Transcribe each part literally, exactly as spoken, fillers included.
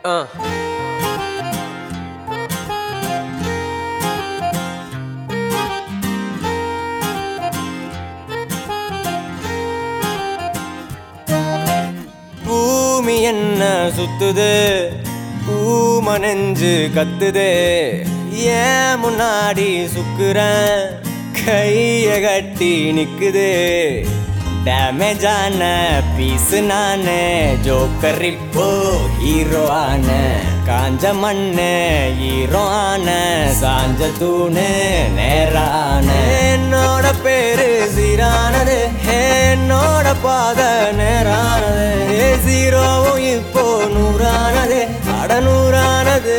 Uh. பூமி என்ன சுத்துது, பூம நெஞ்சு கத்துது, ஏன் முன்னாடி சுக்குறேன் கைய கட்டி நிக்குது. டேமேஜான பீஸு நானு, ஜோக்கர் இப்போ ஹீரோ ஆன, காஞ்ச மண்ணு ஹீரோ ஆன, சாஞ்ச தூணு நேரான. என்னோட பேரு சீரானது, என்னோட பாத நேரானது, ஜீரோவும் இப்போ நூறானது, அட நூறானது.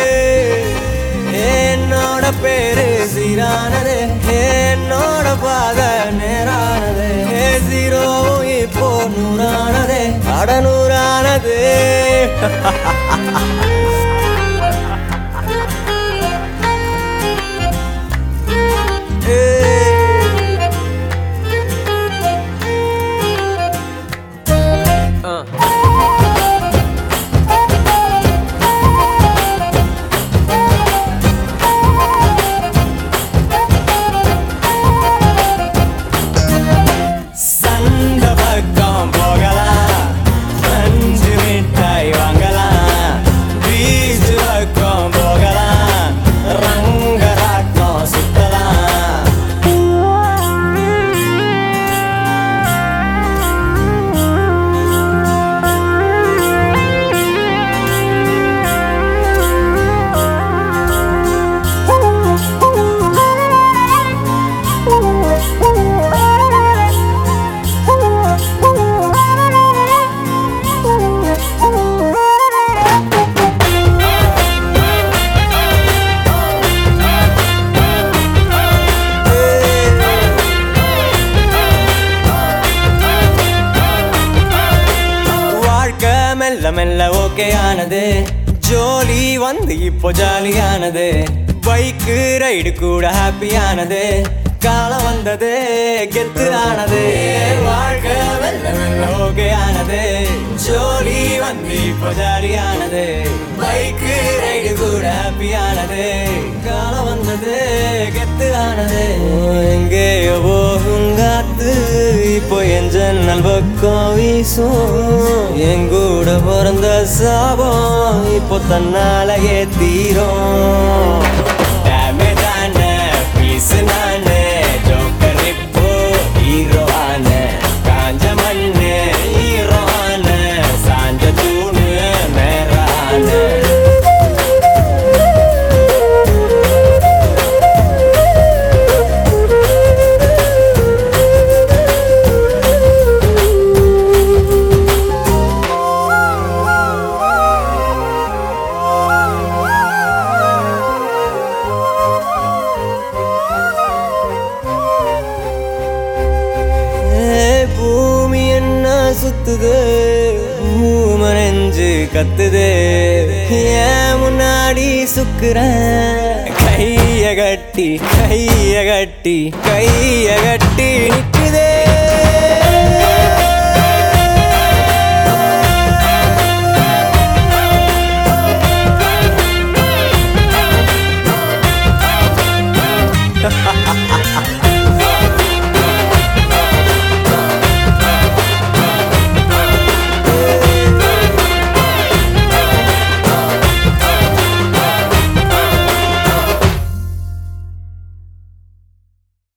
என்னோட பேரு சீரானது, என்னோட பாத நேரானது, ஜீரோவும் இப்போ நூறானது, அட நூறானது. மெல்ல மெல்ல ஓகே ஆனது, ஜோலி வந்து இப்போ ஜாலியானது, பைக்கு ரைடு கூட ஹாப்பியானது, காலம் வந்தது கெத்து ஆனது. வாழ்க்கை மெல்ல மெல்ல ஓகே ஆனது, ஜோலி வந்து இப்போ ஜாலியானது, பைக்கு ரைடு கூட ஹாப்பியானது, காலம் வந்தது கெத்து ஆனது. எங்கேயோ போகும் காத்து இப்போ என் ஜன்னல் பக்கம் வீசும், எங்கூட பிறந்த சாபம் இப்போ தன்னாலேயே தீரும். டேமேஜான பீஸு நானு, ஜோக்கர் இப்போ ஹீரோ ஆன, காஞ்ச மண்ணு ஹீரோ ஆன, சாஞ்ச தூணு நேரான. சுத்துது, பூம நெஞ்சு கத்துது, ஏன் முன்னாடி சுக்குறேன் கைய கட்டி கைய கட்டி கைய கட்டி நிக்குதே.